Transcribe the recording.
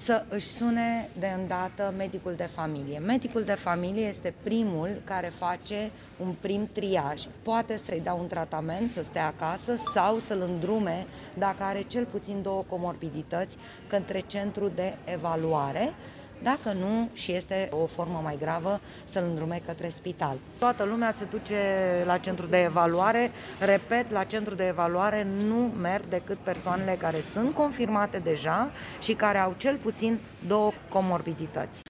să își sune de îndată medicul de familie. Medicul de familie este primul care face un prim triaj. Poate să-i dea un tratament, să stea acasă sau să-l îndrume, dacă are cel puțin 2 comorbidități, către centru de evaluare. Dacă nu și este o formă mai gravă, să-l îndrume către spital. Toată lumea se duce la centru de evaluare. Repet, la centru de evaluare nu merg decât persoanele care sunt confirmate deja și care au cel puțin 2 comorbidități.